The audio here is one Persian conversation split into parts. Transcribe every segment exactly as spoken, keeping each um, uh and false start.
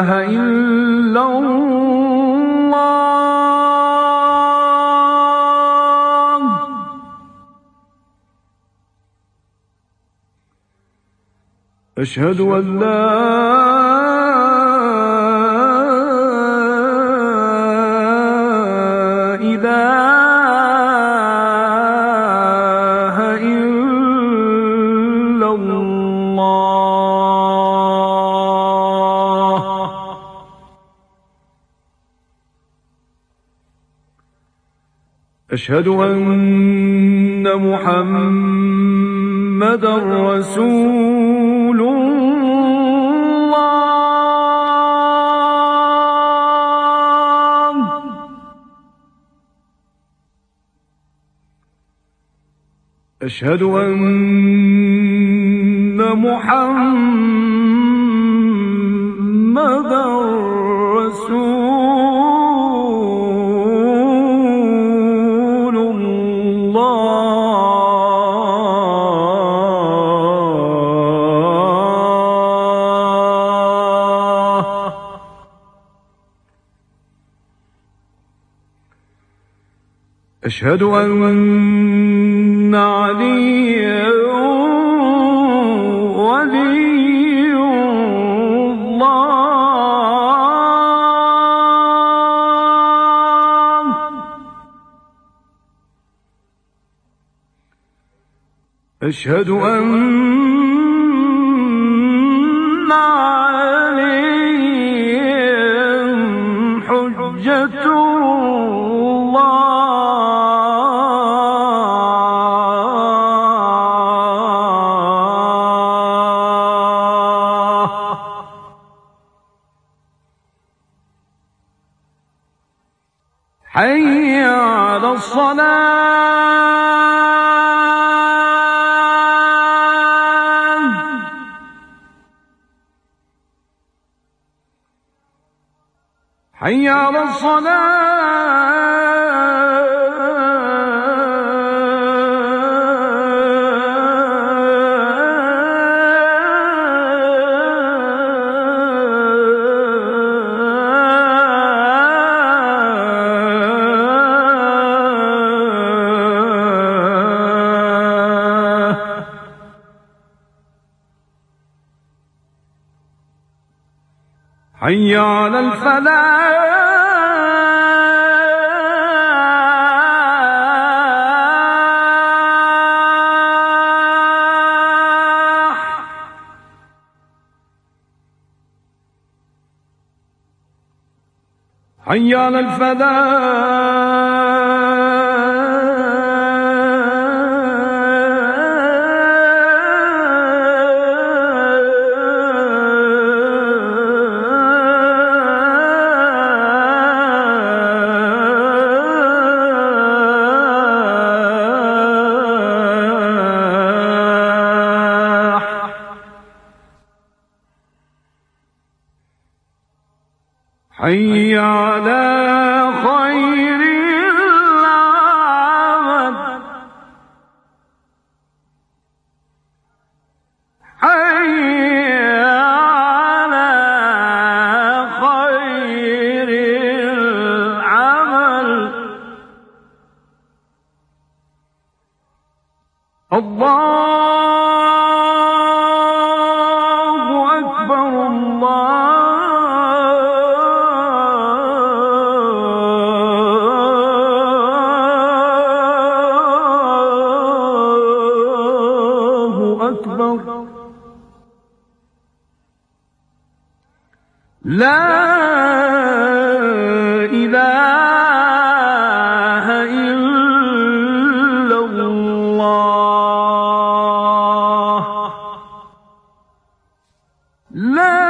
إله إلا الله أشهد أن لا إله إلا الله أشهد أن محمدًا رسول الله أشهد أن محمدًا رسول الله أشهد أن عليا ولي الله أشهد أن عليا حجة حي على الصلاة حي على حي على الفلاح حي على الفلاح حي على خير العمل حي على خير العمل الله أكبر الله لا إله إلا الله لا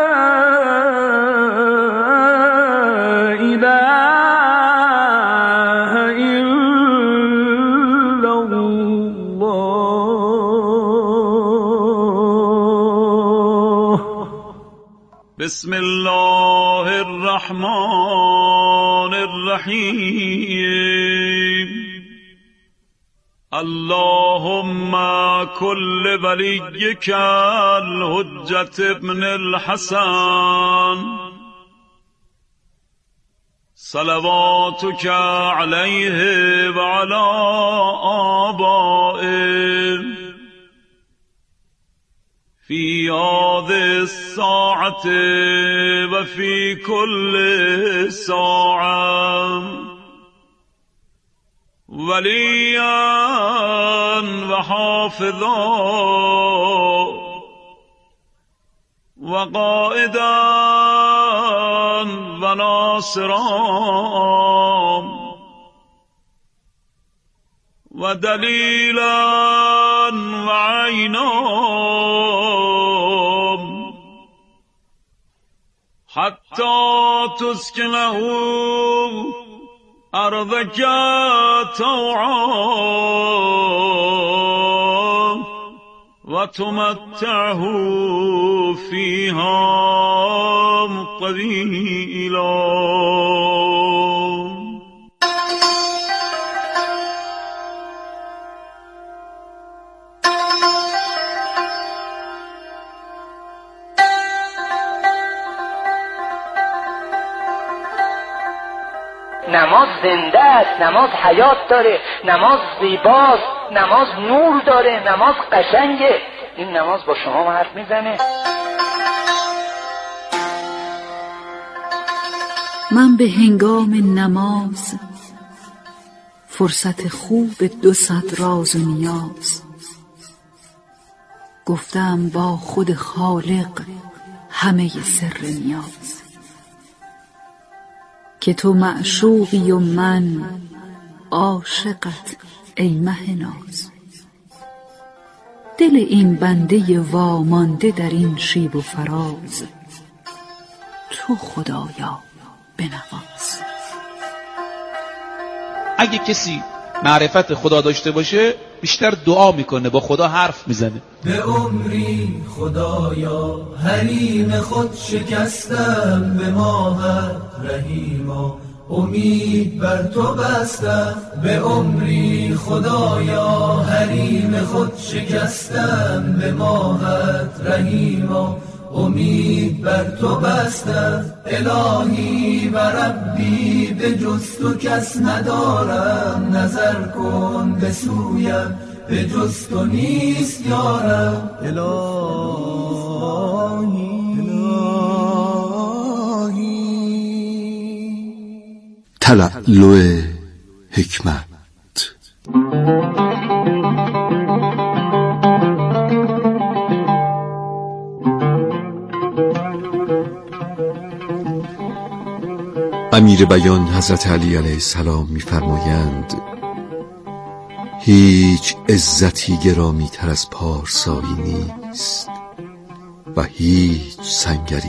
إله إلا الله بسم الله الرحمن الرحيم اللهم كل وليك الحجة ابن الحسن صلواتك عليه وعلى آبائه في هذه الساعة وفي كل ساعة وليا وحافظا وقائدا وناصرا ودليلا وعينا حتى تسكنه أرضك طوعا وتمتعه فيها قليلا. نماز زنده است، نماز حیات داره، نماز زیباست، نماز نور داره، نماز قشنگه. این نماز با شما حرف میزنه. من به هنگام نماز فرصت خوب دو صد راز و نیاز گفتم با خود خالق همه سر نیاز، که تو معشوقی و من عاشقت ای مه ناز. دل این بنده وامانده در این شیب و فراز تو خدایا بنواز. اگه کسی معرفت خدا داشته باشه بیشتر دعا میکنه، با خدا حرف میزنه. به عمری خدایا حریم خود شکستم، به ماهت رحیما امید بر تو بستم. به عمری خدایا حریم خود شکستم، به ماهت رحیما امید بر تو بستم. الهی و ربی به جز تو کس ندارم، نظر کن به سویم به جز تو نیست یارم. الهی تلألؤ حکمت. امیر بیان حضرت علی علیه السلام می‌فرمایند هیچ عزتی گرامی تر از پارسایی نیست و هیچ سنگری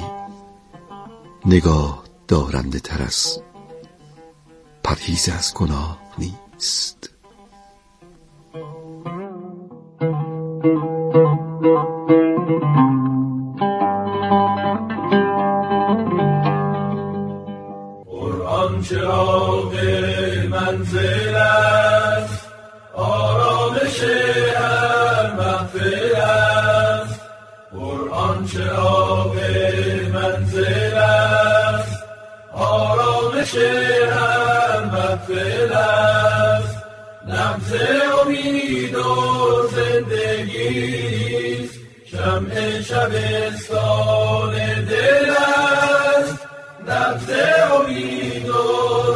نگاه دارنده تر از پرهیز از گناه نیست. قرآن چراغ منزل است، آرامش هر محفل است. قرآن چراغ منزل است، آرامش هر محفل است. نبض امید و زندگی است، شمع شبستان دل است. نبض امید و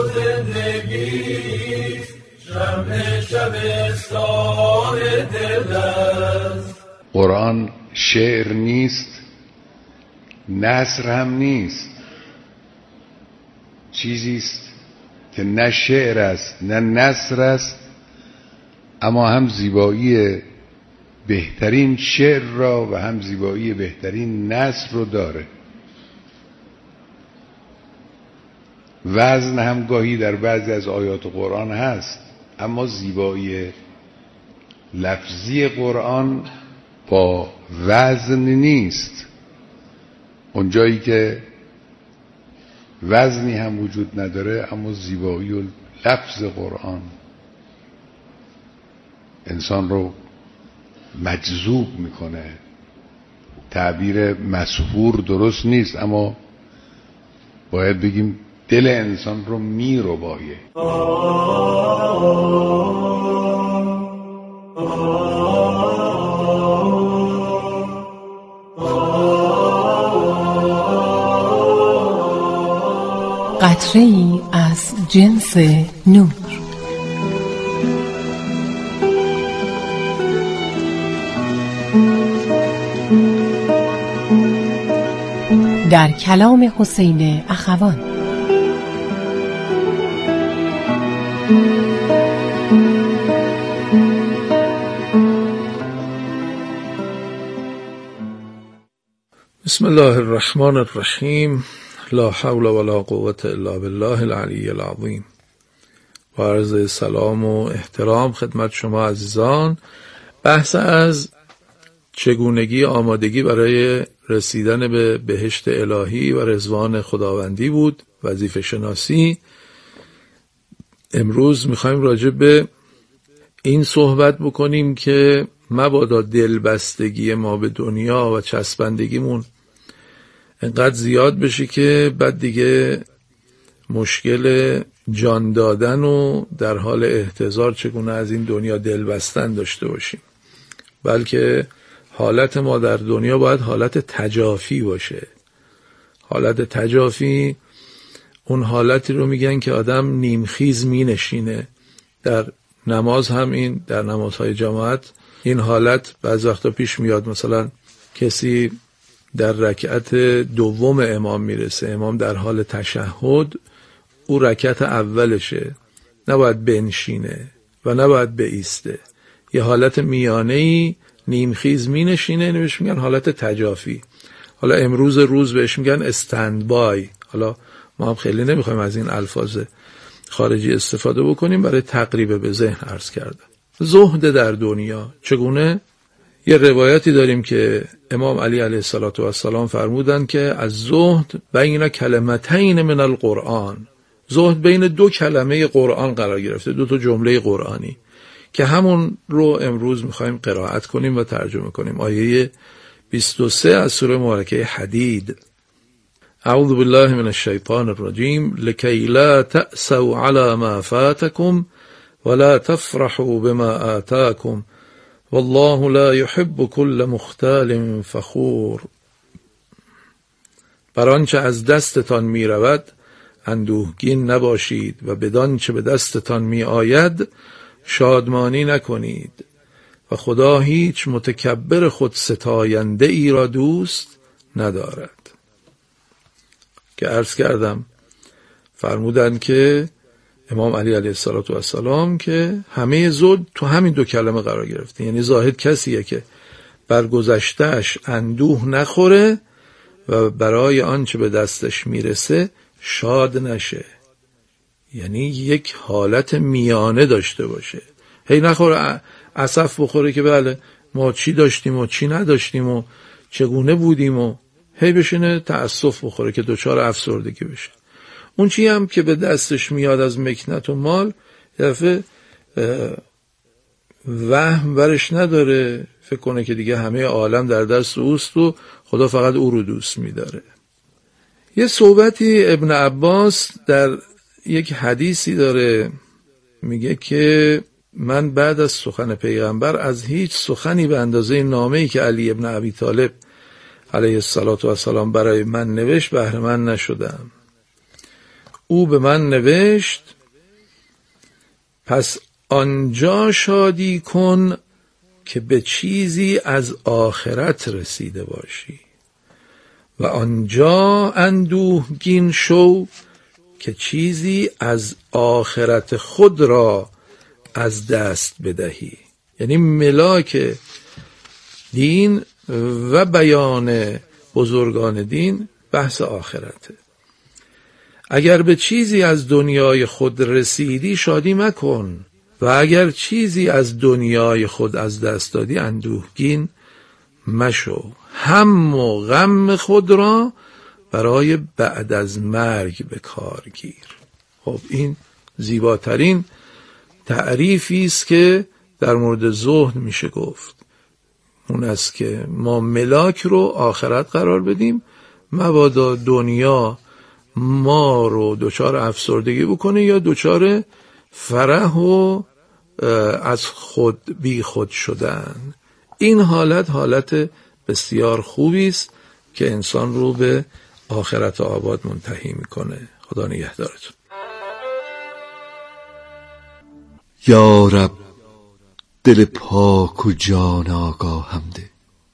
زندگی است، شمع شبستان دل است. قرآن شعر نیست، نثر هم نیست، چیزی است که نه شعر است نه نثر است، اما هم زیبایی بهترین شعر را و هم زیبایی بهترین نثر رو داره. وزن هم گاهی در بعضی از آیات قرآن هست، اما زیبایی لفظی قرآن با وزن نیست. اونجایی که وزنی هم وجود نداره اما زیبایی و لفظ قرآن انسان رو مجذوب میکنه. تعبیر مسحور درست نیست، اما باید بگیم دل انسان رو میربایه. قطره‌ای از جنس نور. در کلام حسین اخوان. بسم الله الرحمن الرحیم. لا حول ولا قوة الا بالله العلی العظیم. با عرض سلام و احترام خدمت شما عزیزان، بحث از چگونگی آمادگی برای رسیدن به بهشت الهی و رضوان خداوندی بود، وظیفه شناسی. امروز میخوایم راجع به این صحبت بکنیم که مبادا دلبستگی ما به دنیا و چسبندگیمون انقدر زیاد بشه که بعد دیگه مشکل جان دادن و در حال احتضار چگونه از این دنیا دل بستن داشته باشیم، بلکه حالت ما در دنیا باید حالت تجافی باشه. حالت تجافی اون حالتی رو میگن که آدم نیمخیز می نشینه. در نماز هم این، در نمازهای جماعت این حالت بعض وقتا پیش میاد. مثلا کسی در رکعت دوم امام میرسه، امام در حال تشهد، او رکعت اولشه، نباید بنشینه و نباید بایسته، یه حالت میانه‌ای نیمخیز می نشینه، بهش میگن حالت تجافی. حالا امروز روز بهش میگن استند بای. حالا ما هم خیلی نمیخوایم از این الفاظ خارجی استفاده بکنیم، برای تقریب به ذهن عرض کردم. زهد در دنیا چگونه؟ یه روایتی داریم که امام علی علیه السلام فرمودن که از زهد بین کلمتین من القرآن، زهد بین دو کلمه قرآن قرار گرفته، دو تا جمله قرآنی که همون رو امروز میخوایم قرائت کنیم و ترجمه کنیم. آیه بیست و سه از سوره مبارکه حدید. اعوذ بالله من الشیطان الرجیم لکی لا تأسوا على ما فاتکم ولا تفرحوا بما آتاکم والله لا يحب كل مختال فخور. بر آنچه از دستتان می رود اندوهگین نباشید و بدان چه به دستتان می آید شادمانی نکنید و خدا هیچ متکبر خود ستاینده ای را دوست ندارد. که عرض کردم فرمودن که امام علی علیه السلام که همه زهد تو همین دو کلمه قرار گرفته. یعنی زاهد کسیه که بر گذشتهش اندوه نخوره و برای آنچه به دستش میرسه شاد نشه. یعنی یک حالت میانه داشته باشه، هی نخوره اسف بخوره که بله ما چی داشتیم و چی نداشتیم و چگونه بودیم و هی بشینه تأسف بخوره که دوچار افسردگی بشه. اون چی هم که به دستش میاد از مکنت و مال یه دفعه وهم برش نداره، فکر کنه که دیگه همه عالم در دست اوست و خدا فقط او رو دوست میداره. یه صحبتی ابن عباس در یک حدیثی داره، میگه که من بعد از سخن پیغمبر از هیچ سخنی به اندازه نامه‌ای که علی ابن ابی طالب علیه السلام برای من نوشت بهره مند نشدم. او به من نوشت پس آنجا شادی کن که به چیزی از آخرت رسیده باشی و آنجا اندوهگین شو که چیزی از آخرت خود را از دست بدهی. یعنی ملاک دین و بیان بزرگان دین بحث آخرته. اگر به چیزی از دنیای خود رسیدی شادی مکن و اگر چیزی از دنیای خود از دست دادی اندوهگین مشو. هم و غم خود را برای بعد از مرگ به کار گیر. خب این زیباترین تعریفی است که در مورد زهد میشه گفت اون است که ما ملاک رو آخرت قرار بدیم، مبادا دنیا ما رو دچار افسردگی بکنه یا دچار فرح و از خود بی خود شدن. این حالت حالت بسیار خوبی است که انسان رو به آخرت آباد منتهی میکنه. خدا نگهدارتون. یا رب دل پاک و جان آگاهم ده،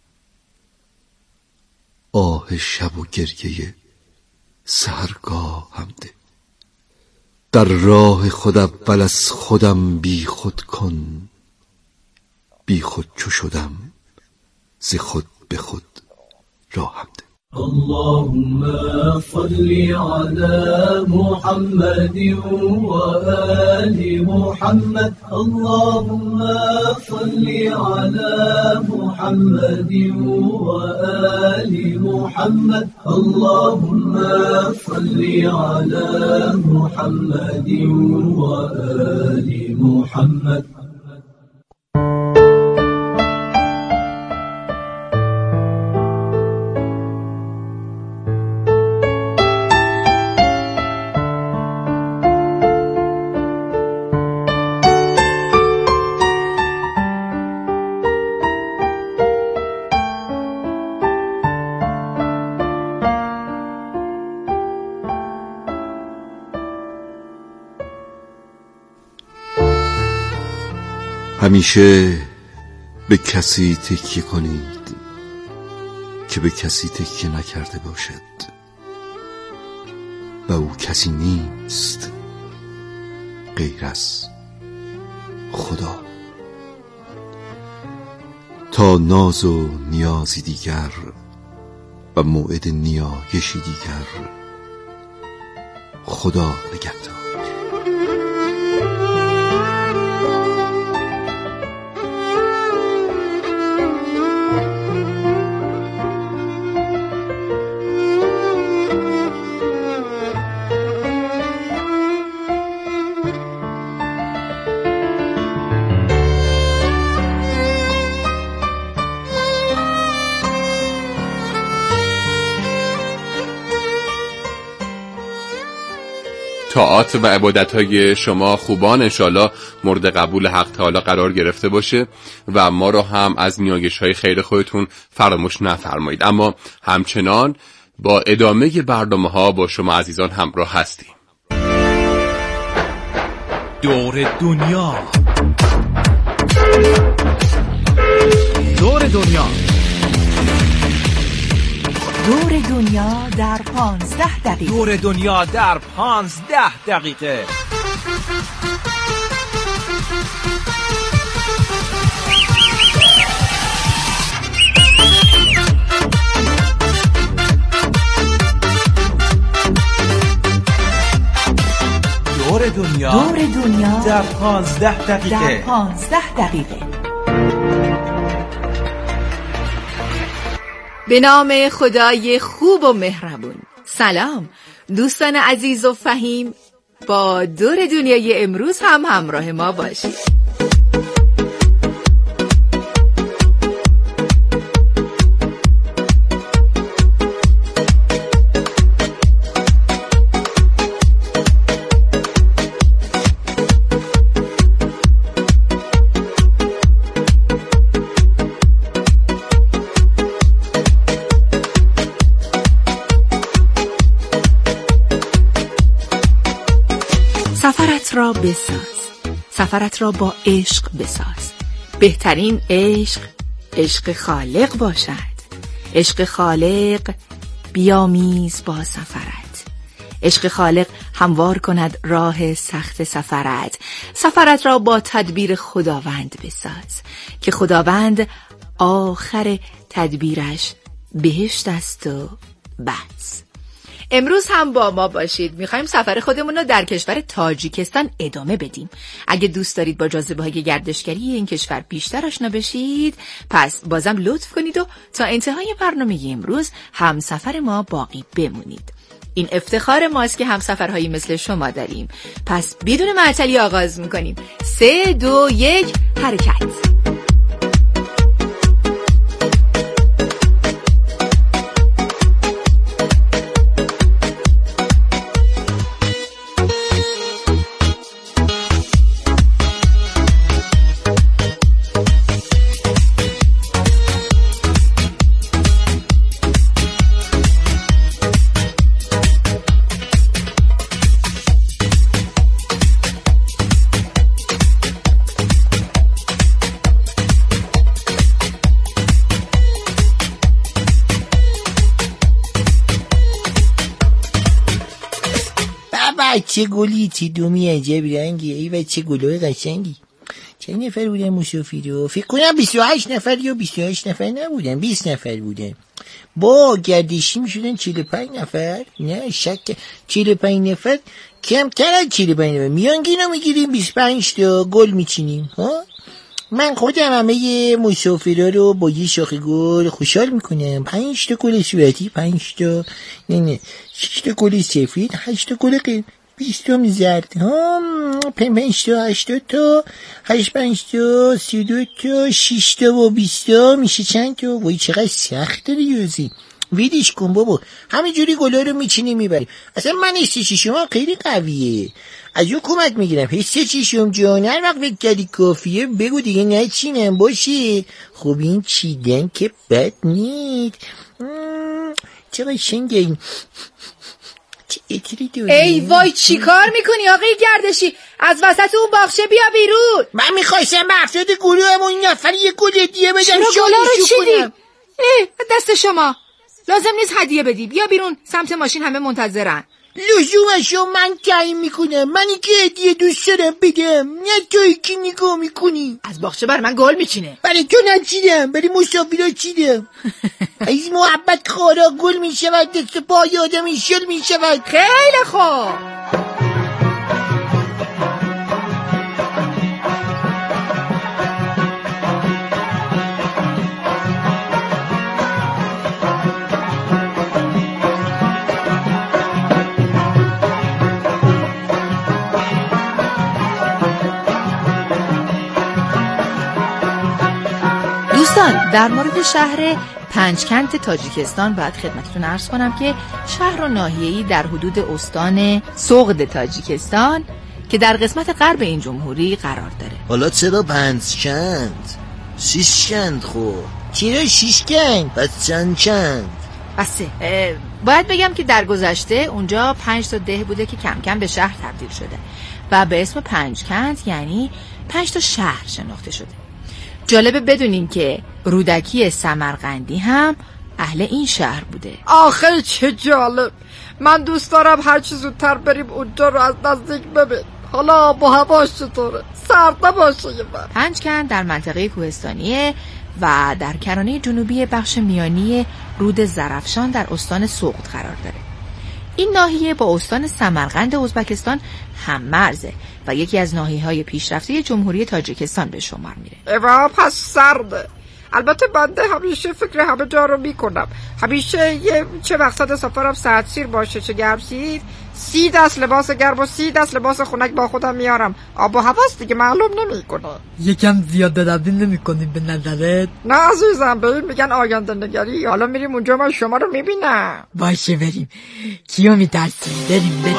آه شب و گریه سحرگاهم ده. در راه خود اول از خودم بی خود کن، بی خود چو شدم ز خود به خود راهم ده. اللهم صل على محمد وآل محمد. اللهم صل على محمد وآل محمد. اللهم صل على محمد وآل محمد. همیشه به کسی تکیه کنید که به کسی تکیه نکرده باشد و او کسی نیست غیر از خدا. تا ناز و نیازی دیگر و موعد نیایشی دیگر، خدا نگهدار. طاعات و عبادت‌های شما خوبان انشالله مورد قبول حق تعالی قرار گرفته باشه و ما رو هم از نیایش‌های خیر خودتون فراموش نفرمایید. اما همچنان با ادامه برنامه‌ها با شما عزیزان همراه هستیم. دور دنیا، دور دنیا، دور دنیا در پانزده دقیقه. دور دنیا در پانزده دقیقه. دور دنیا، دور دنیا در پانزده دقیقه. در پانزده دقیقه. به نام خدای خوب و مهربون. سلام دوستان عزیز و فهیم، با دور دنیای امروز هم همراه ما باشید. سفرت را بساز، سفرت را با عشق بساز. بهترین عشق عشق خالق باشد. عشق خالق بیامیز با سفرت. عشق خالق هموار کند راه سخت سفرت. سفرت را با تدبیر خداوند بساز که خداوند آخر تدبیرش بهشت است و بس. امروز هم با ما باشید. میخوایم سفر خودمون رو در کشور تاجیکستان ادامه بدیم. اگه دوست دارید با جاذبه‌های گردشگری این کشور بیشتر آشنا بشید، پس بازم لطف کنید و تا انتهای برنامه امروز هم سفر ما باقی بمونید. این افتخار ماست که همسفرهایی مثل شما داریم. پس بدون معطلی آغاز میکنیم. سه دو یک حرکت. چه گلی، چه دومی عجب رنگی، ای و چه گلای قشنگی. چه نفر بودن مسافر رو؟ فکر کنم بیست و هشت نفر یا بیست و هشت نفر نبودن، بیست نفر بودن. با گردشی میشدن چهل و پنج نفر. نه شک، چهل و پنج نفر کمتر از چهل و پنج نفر. میانگینو میگیریم بیست و پنج تا گل میچینیم. ها من خودم همه مسافرها رو با یه شاخه گل خوشحال میکنم. پنج تا گل صورتی، پنج تا نه نه شش تا گل سفید، هشت تا گل قرمز، بیست تا زرد، ها پنج پنج تا، هشتاد تا، هشت پنج تا، سی دو تا، شش تا و بیست تا میشه چند تا؟ وای چقدر سخت داری یوزی. ویدیش کن بابا، همینجوری گلا رو میچینی میبری. اصلا من حس چشم خیلی قویه، از اون کمک میگیرم. حس چشم جان هر وقت فکر کردی کافیه بگو دیگه نچینم باشه. خب این چیدن که بد نیست. چقدر شنگه این. ای وای چی کار میکنی آقای گردشی؟ از وسط اون باغچه بیا بیرون. من میخواستم به افراد گروهمون این نفر یه گل هدیه بدم. چرا گلا رو چیدی؟ ای دست شما لازم نیست هدیه بدی. بیا بیرون سمت ماشین، همه منتظرن. لزومشو من تعیین میکنم. منی که هدیه دوست دارم بدم، نه تویی که نگاه میکنی. از باغچه بر من گل میچینه. برای تو نچیدم، برای مسافرها چیدم. از محبت خارا گل میشود، دست پای آدم شل میشود. خیلی خوب. دوستان در مورد شهر پنجکنت تاجیکستان باید خدمتتون عرض کنم که شهر و ناحیه‌ای در حدود استان سوغد تاجیکستان که در قسمت غرب این جمهوری قرار داره. حالا چرا پنجکنت؟ شیشکنت خب. چرا شیشکنت؟ پس چند چند؟ بسه باید بگم که در گذشته اونجا پنج تا ده بوده که کم کم به شهر تبدیل شده و به اسم پنجکنت یعنی پنج تا شهر شناخته شده. جالبه بدونین که رودکی سمرقندی هم اهل این شهر بوده. آخه چه جالب. من دوست دارم هر چی زودتر بریم اونجا رو از نزدیک ببین. حالا با هواش چطوره؟ سرد نباشه یه بر. پنجکنت در منطقه کوهستانیه و در کرانه جنوبی بخش میانی رود زرافشان در استان سوغد قرار داره. این ناحیه با استان سمرقند ازبکستان هم مرزه و یکی از ناحیه‌های پیشرفته جمهوری تاجیکستان به شمار میره. ایوا پس سرده. البته بنده همیشه فکر همه جا رو میکنم. همیشه یه چه مقصد سفرم سرد سیر باشه چه گرم سیر، سی دست لباس گرم و سی دست لباس خنک با خودم میارم. آب و هواست دیگه معلوم نمیکنه. یکم زیاد تبدیل نمیکنیم به نظرت؟ نه عزیزم، به این میگن آینده نگری. حالا میریم اونجا من شما رو میبینم. باشه بریم. کیو میترسیم؟ بریم بریم.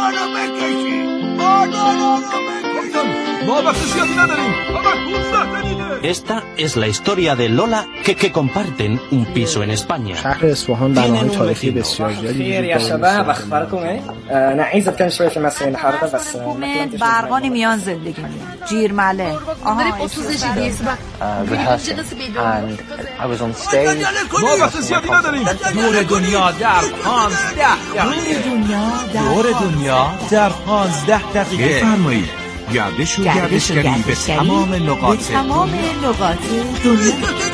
ما وقت زیادی نداریم. Esta es la historia de Lola que, que comparten un piso en España. شهر اصفهان بناهای تاریخی بسیار زیادی خیر یا شباب اخباركم ايه نعيز اتكلم شويه في مسائل الحركه بس برقان میان زندگی میان جیرمله آها ما وقت زیادی نداریم. دور دنیا در پانزده دور دنیا در پانزده دقیقه. بفرمایید. گردش و گردشگری به تمام نقاط به تمام نقاط دنیا.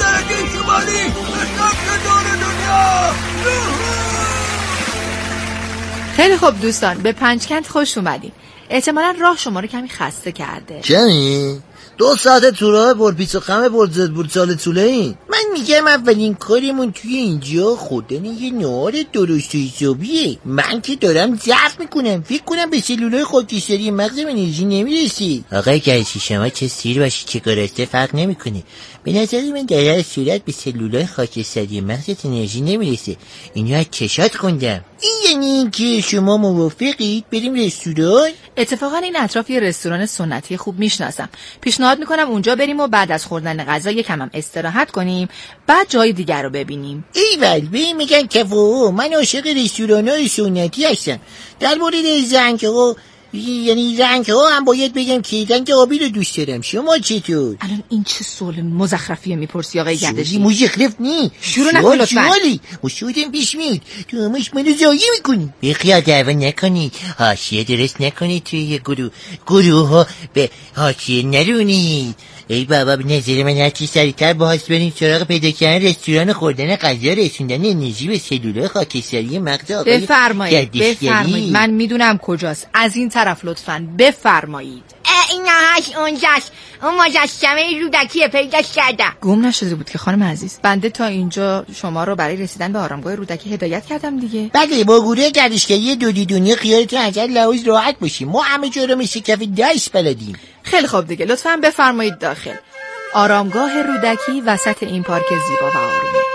خیلی خوب دوستان، به پنجکنت خوش اومدین. احتمالا راه شما رو کمی خسته کرده. کمی؟ دو ساعت تو راه برپیچ و خم برزد برد سال طوله این. من میگم اولین کارمون توی اینجا خوردن یه نهار درست و حسابیه. من که دارم ضعف میکنم، فکر کنم به سلولای خاکستری مغزم انرژی نمیرسی. آقای گرشی شما چه سیر باشی چه گرسته فرق نمیکنه. به نظر من در هر صورت به سلولای خاکستری مغزت انرژی نمیرسه. اینو از چشات خوندم. این یعنی اینکه شما موافقید بریم رستوران؟ اتفاقا این اطراف یه رستوران سنتی خوب میشناسم. پیشنهاد میکنم اونجا بریم و بعد از خوردن غذا یکم هم استراحت کنیم، بعد جای دیگر رو ببینیم. ایول، ببین میگن کفو، من عاشق رستوران‌های سنتی هستم. در مورد زنگ ها، یعنی رنگ ها هم باید بگم که رنگ آبی رو دوست دارم. شما چطور؟ الان این چه سوال مزخرفیه میپرسی آقای گردشی؟ مزخرف نی، شروع نکن لطفا. سوالی مشهودم پیش میاد، تو همش منو زایی میکنی. بخیا دعوا نکنید، حاشیه درست نکنید توی یه گروه گروه ها به حاشیه نرونید. ای بابا، به نظر من هرچی سریعتر باهاش بریم سراغ پیدا کردن رستوران، خوردن غذا، رسوندن انرژی به سلولای خاکستری مغز آقای بفرمایید. بفرمایید، من میدونم کجاست. از این طرف لطفاً بفرمایید. این هاش اونجاست، اون مجسمه رودکی پیداش کردم. گم نشده بود که خانم عزیز؟ بنده تا اینجا شما رو برای رسیدن به آرامگاه رودکی هدایت کردم دیگه. بله، با گروه گردشگری دودی دنیا خیالتون از هر لحاظ راحت باشیم. ما همه جا رو مثل کف دست بلدیم. خیلی خوب دیگه، لطفاً بفرمایید داخل. آرامگاه رودکی وسط این پارک زیبا و آرومه.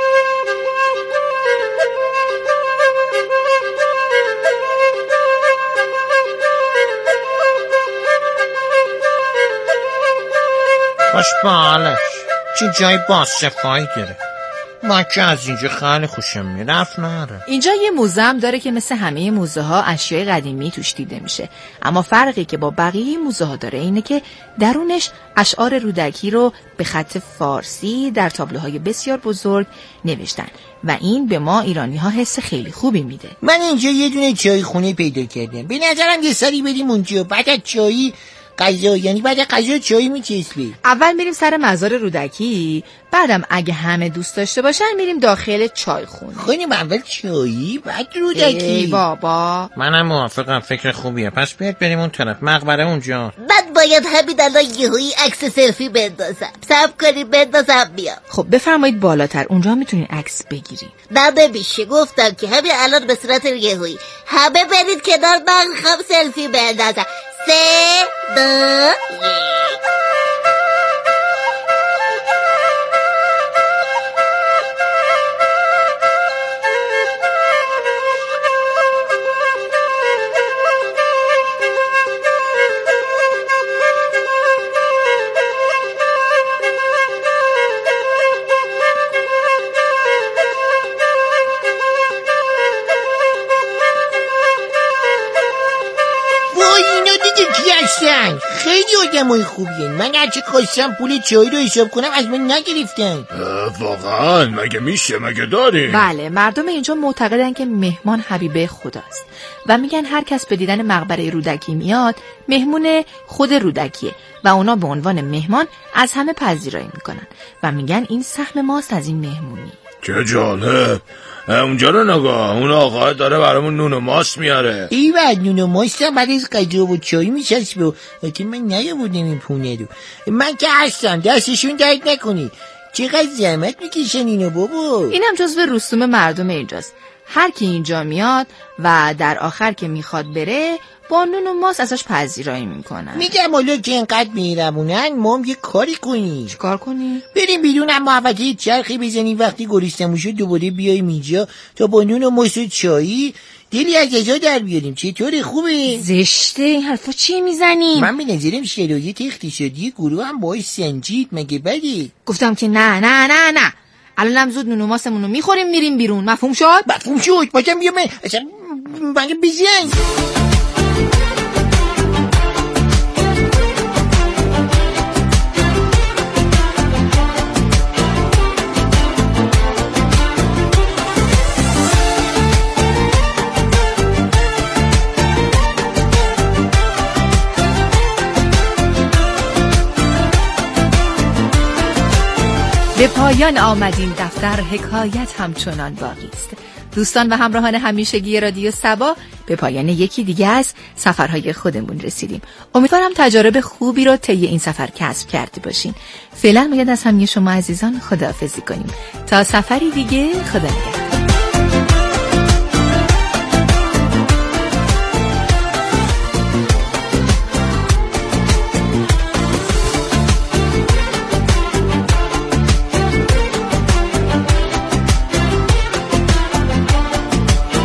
خوش به حالش، چه جای باصفایی داره. من که از اینجا خیلی خوشم میرفت. نره اینجا یه موزه هم داره که مثل همه موزه ها اشیای قدیمی توش دیده میشه، اما فرقی که با بقیه موزه ها داره اینه که درونش اشعار رودکی رو به خط فارسی در تابلوهای بسیار بزرگ نوشتن و این به ما ایرانی ها حس خیلی خوبی میده. من اینجا یه دونه چای خونه پیدا کردم، به نظرم یه سری بریم اونجا، بعد از چایی غذا، یعنی بعد غذا چای میچسبی. اول میریم سر مزار رودکی، بعدم اگه همه دوست داشته باشن میریم داخل چای خونه. خونیم اول چایی بعد رودکی. ای بابا، منم موافقم، فکر خوبیه. پس بیاد بریم اون طرف، مقبره اونجا. بعد باید همین الان یهویی عکس سلفی بندازم. صبر کنیم بندازم بیام. خب بفرمایید بالاتر، اونجا میتونین عکس بگیرید. نه نمیشه، گفتم که همین الان به صورت یهویی. همه برید کنار، من میخوام سلفی بندازم. سه دو یک. خیلی آدمای خوبیه. من هرچی خواستم پول چای رو حساب کنم از من نگرفتن. واقعا مگه میشه؟ مگه داریم؟ بله، مردم اینجا معتقدن که مهمان حبیب خداست و میگن هر کس به دیدن مقبره رودکی میاد مهمون خود رودکیه و اونا به عنوان مهمان از همه پذیرایی میکنن و میگن این سهم ماست از این مهمونی. چه جالب. اونجا رو نگاه، اون آقا داره برامون نون و ماست میاره. ایوه، نون و ماست هم برای غذا و چای میچسبه و حتی من نیاوردم این پونه رو. من که هستم، دستشون درد نکنی. چقدر زحمت میکشن اینو بابا. اینم جزو رسوم مردم اینجاست. هر کی اینجا میاد و در آخر که میخواد بره با نون و ماست ازش پذیرایی میکنن. میگم حالا که اینقدر میرمونن ما هم یه کاری کنیم. چه کار کنیم؟ بریم بیرون، اما محوطه چرخی بزنیم، وقتی گرسنمون شد دوباره بیایم اینجا تا با نون و ماست و چایی دلی از اجا در بیاریم. چطوره؟ خوبه؟ زشته این حرفا چی میزنیم؟ من به نظرم شرایط اقتصادی گروه هم باید سنجید. مگه بدی؟ گفتم که نه نه نه نه. الانم زود نون و ماستمون رو میخوریم میریم بیرون. مفهوم شد؟ مفهوم شد. باشم بیام اصلا مگه بزن. به پایان آمد این دفتر، حکایت همچنان باقی است. دوستان و همراهان همیشگی رادیو صبا، به پایان یکی دیگه از سفرهای خودمون رسیدیم. امیدوارم تجارب خوبی رو طی این سفر کسب کرده باشین. فعلا باید از همه شما عزیزان خداحافظی کنیم تا سفری دیگه. خدا نگهدار.